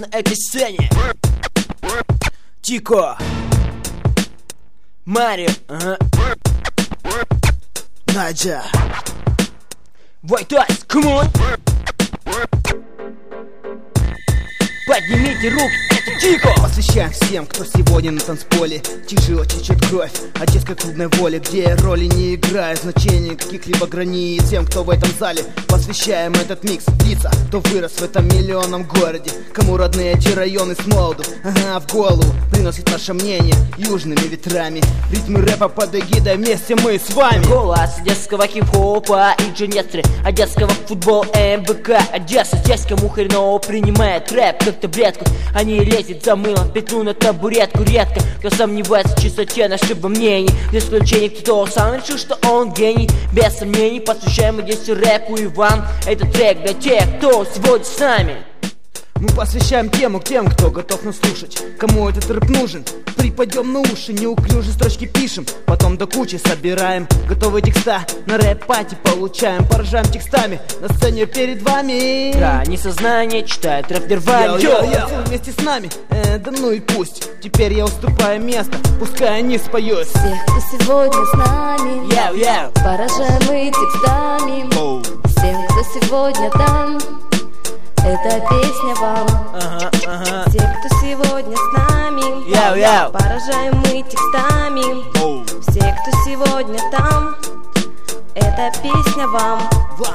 этой сцене. Тико, Марио, Надя, White Eyes, come on. Поднимите руки, это Тико. Посвящаем всем, кто сегодня на танцполе. Тяжело течет кровь от детской клубной воли, где роли не играют значения каких-либо границ. Всем, кто в этом зале, посвящаем этот микс. Лица, кто вырос в этом миллионном городе, кому родные эти районы с молоду. Ага, в голову приносит наше мнение южными ветрами. Ритмы рэпа под эгидой, вместе мы с вами. Голос одесского хип-хопа и джунестры, одесского футбол МБК Одесса. Здесь кому хреново принимает рэп как таблетку, а не лезет за мылом в петлю на табуретку. Редко кто сомневается в чистоте нашего мнений, за исключением кто сам решил, что он гений. Без сомнений посвящаем Одессе рэпу и вам. Это трек для тех, кто сегодня с нами. Мы посвящаем тем, кто готов нас слушать, кому этот рэп нужен. Припадем на уши, неуклюже строчки пишем, потом до кучи собираем готовые текста, на рэп-пати получаем, поражаем текстами на сцене перед вами. Грани сознания читает рэп Нирвана. Вместе с нами, да ну и пусть. Теперь я уступаю место, пускай они споют. Всех, кто сегодня с нами, поражаем мы текстами. Всем, кто сегодня там, эта песня вам. Те, кто сегодня с нами, поражаем мы текстами. Все, кто сегодня там, эта песня вам.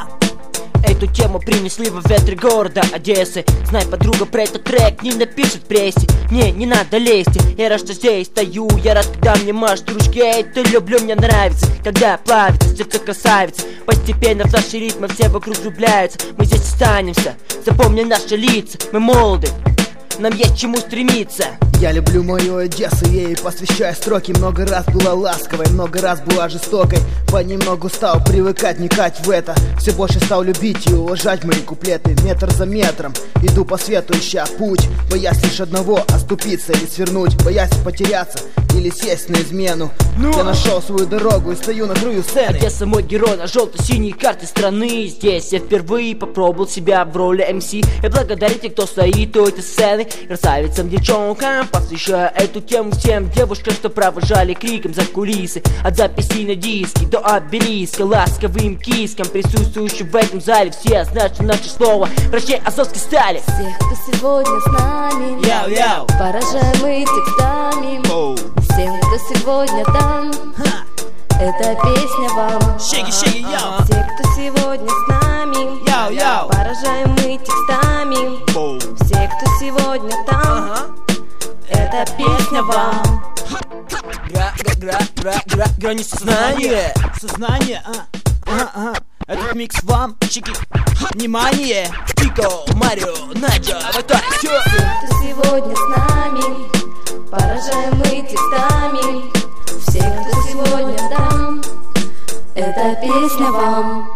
Эту тему принесли во ветре города Одессы. Знай, подруга, про этот трек не напишет в прессе. Не надо лезть, я рад, что здесь стою. Я рад, когда мне машут ручки, я это люблю, мне нравится. Когда плавится сердце красавицы, постепенно в наши ритмы все вокруг влюбляются. Мы здесь останемся, запомни наши лица. Мы молоды, нам есть чему стремиться. Я люблю мою Одессу, ей посвящаю строки. Много раз была ласковой, много раз была жестокой. Понемногу стал привыкать, вникать в это. Все больше стал любить и уважать мои куплеты. Метр за метром иду по свету, ища путь, боясь лишь одного, оступиться или свернуть, боясь потеряться или сесть на измену. Я нашел свою дорогу и стою на краю сцены. Одесса мой герой на желто-синей карте страны. Здесь я впервые попробовал себя в роли МС. И благодарю тех, кто стоит у этой сцены. Красавицам, девчонкам посвящаю эту тему всем девушкам, что провожали криком за кулисы. От записей на диске до обелиска, ласковым кискам, присутствующим в этом зале. Все знают, что наше слово врачей Азовской стали. Всех, кто сегодня с нами, поражаем мы текстами. Всем, кто сегодня там, эта песня вам. Все, кто сегодня с нами, поражаем мы текстами. Все, кто сегодня там, эта песня вам. Грани сознания. Этот микс вам, чики. Внимание! Тико, Марио, Надя, White Eyes. Все, кто сегодня с нами, поражаем мы текстами. Все, кто сегодня там, эта песня вам.